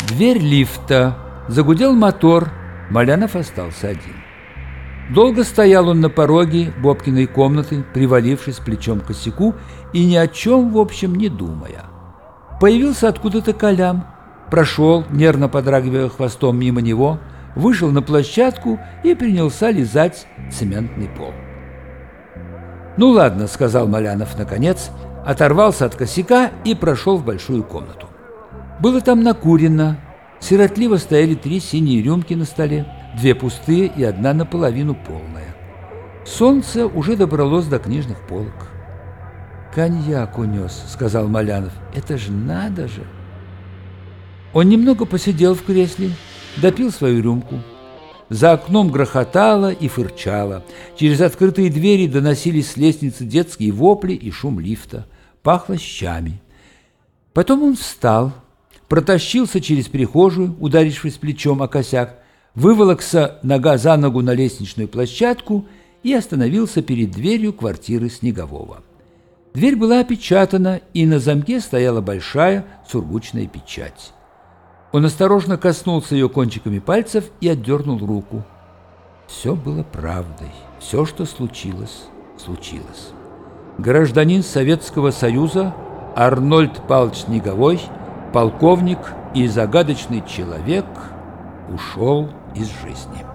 Дверь лифта. Загудел мотор. Малянов остался один. Долго стоял он на пороге Бобкиной комнаты, привалившись плечом к косяку и ни о чем, в общем, не думая. Появился откуда-то Колян, прошел, нервно подрагивая хвостом мимо него, вышел на площадку и принялся лизать цементный пол. «Ну ладно», — сказал Малянов наконец, оторвался от косяка и прошел в большую комнату. Было там накурено, сиротливо стояли 3 синие рюмки на столе, 2 пустые и 1 наполовину полная. Солнце уже добралось до книжных полок. «Коньяк унес», — сказал Малянов. «Это ж надо же!» Он немного посидел в кресле, допил свою рюмку. За окном грохотало и фырчало. Через открытые двери доносились с лестницы детские вопли и шум лифта. Пахло щами. Потом он встал, протащился через прихожую, ударившись плечом о косяк, выволокся нога за ногу на лестничную площадку и остановился перед дверью квартиры Снегового. Дверь была опечатана, и на замке стояла большая сургучная печать. Он осторожно коснулся ее кончиками пальцев и отдернул руку. Все было правдой. Все, что случилось, случилось. Гражданин Советского Союза Арнольд Павлович Снеговой, полковник и загадочный человек, ушел из жизни.